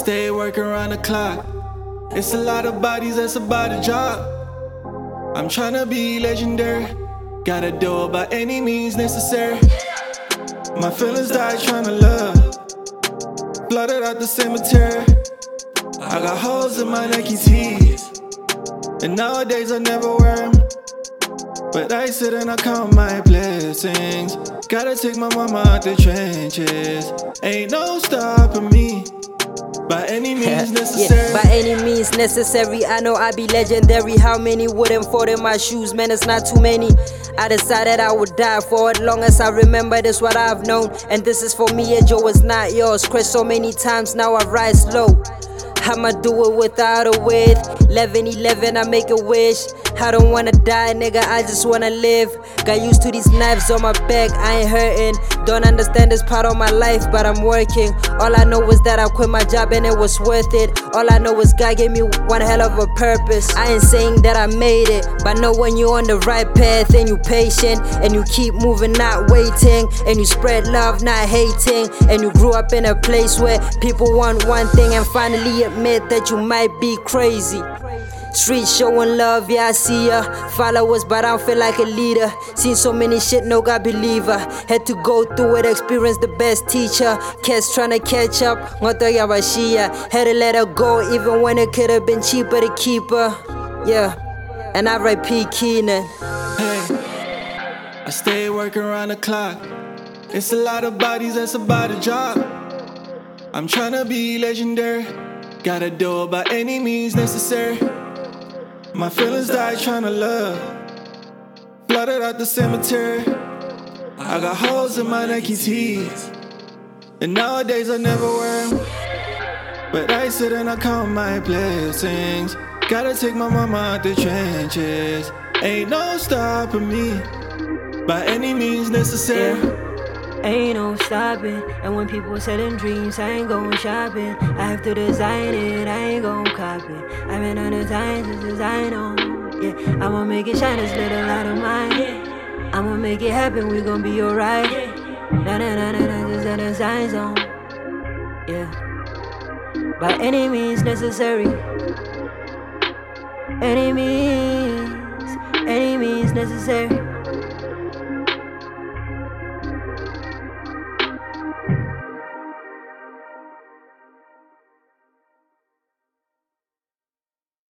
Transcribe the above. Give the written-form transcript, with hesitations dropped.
stay working around the clock. It's a lot of bodies that's about a job. I'm tryna be legendary. Gotta do it by any means necessary. My feelings died tryna love. Blooded out the cemetery. I got holes in my Nike tees, and nowadays I never wear them. But I sit and I count my blessings. Gotta take my mama out the trenches. Ain't no stopping me. By any means necessary. By any means necessary. I know I be legendary. How many wouldn't fall in my shoes? Man, it's not too many. I decided I would die for as long as I remember. This what I've known, and this is for me. And Joe is not yours. Crashed so many times, now I rise slow. I'ma do it without a wait. 11-11, I make a wish. I don't wanna die, nigga, I just wanna live. Got used to these knives on my back, I ain't hurting. Don't understand this part of my life, but I'm working. All I know is that I quit my job and it was worth it. All I know is God gave me one hell of a purpose. I ain't saying that I made it, but know when you're on the right path and you patient, and you keep moving, not waiting, and you spread love, not hating, and you grew up in a place where people want one thing and finally admit that you might be crazy. Street showing love, yeah, I see ya. Followers, but I don't feel like a leader. Seen so many shit, no God believer. Had to go through it, experience the best teacher. Cats trying to catch up, ngoto yabashia. Had to let her go, even when it could have been cheaper to keep her. Yeah, and I write P. Keenan. Hey, I stay working around the clock. It's a lot of bodies that's about a job. I'm tryna be legendary. Gotta do it by any means necessary. My feelings died tryna love. Blooded out the cemetery. I got holes in my Nike tees, and nowadays I never wear them. But I sit and I count my blessings. Gotta take my mama out the trenches. Ain't no stopping me. By any means necessary. Ain't no stopping. And when people selling dreams, I ain't going shopping. I have to design it, I ain't gon' copy. I've been on the time to design on. Yeah, I'ma make it shine, this little light of mine. I'ma make it happen, we gon' be alright. Na na na na na, just a design zone. Yeah, by any means necessary. Any means necessary.